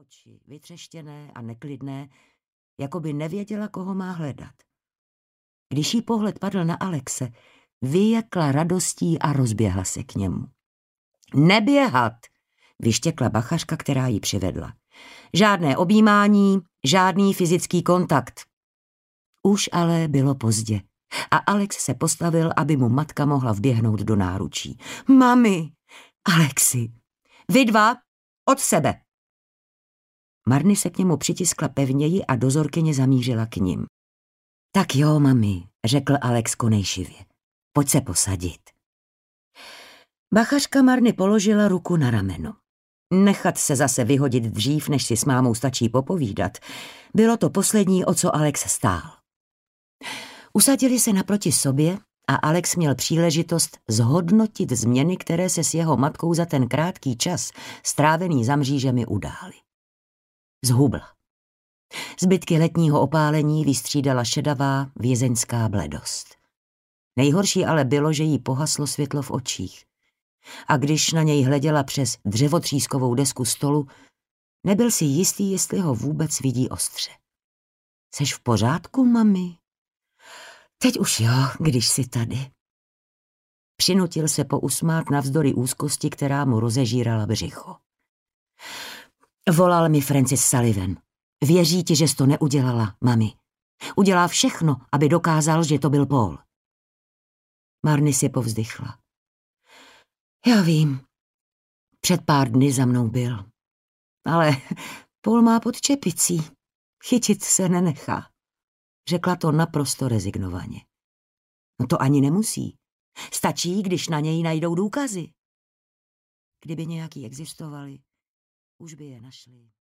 oči, vytřeštěné a neklidné, jako by nevěděla, koho má hledat. Když jí pohled padl na Alexe, vyjekla radostí a rozběhla se k němu. Neběhat, vyštěkla bachařka, která ji přivedla. Žádné objímání, žádný fyzický kontakt. Už ale bylo pozdě a Alex se postavil, aby mu matka mohla vběhnout do náručí. Mami, Alexi, vy dva od sebe. Marny se k němu přitiskla pevněji a dozorkyně zamířila k nim. Tak jo, mami, řekl Alex konejšivě. Pojď se posadit. Bachařka Marny položila ruku na rameno. Nechat se zase vyhodit dřív, než si s mámou stačí popovídat, bylo to poslední, o co Alex stál. Usadili se naproti sobě a Alex měl příležitost zhodnotit změny, které se s jeho matkou za ten krátký čas strávený za mřížemi udály. Zhubla. Zbytky letního opálení vystřídala šedavá vězeňská bledost. Nejhorší ale bylo, že jí pohaslo světlo v očích. A když na něj hleděla přes dřevotřískovou desku stolu, nebyl si jistý, jestli ho vůbec vidí ostře. Seš v pořádku, mami? Teď už jo, když jsi tady. Přinutil se pousmát navzdory úzkosti, která mu rozežírala břicho. Volal mi Francis Sullivan. Věří ti, že jsi to neudělala, mami. Udělá všechno, aby dokázal, že to byl Paul. Marny si povzdychla. Já vím. Před pár dny za mnou byl. Ale Paul má pod čepicí. Chytit se nenechá. Řekla to naprosto rezignovaně. No to ani nemusí. Stačí, když na něj najdou důkazy. Kdyby nějaký existovali, už by je našli.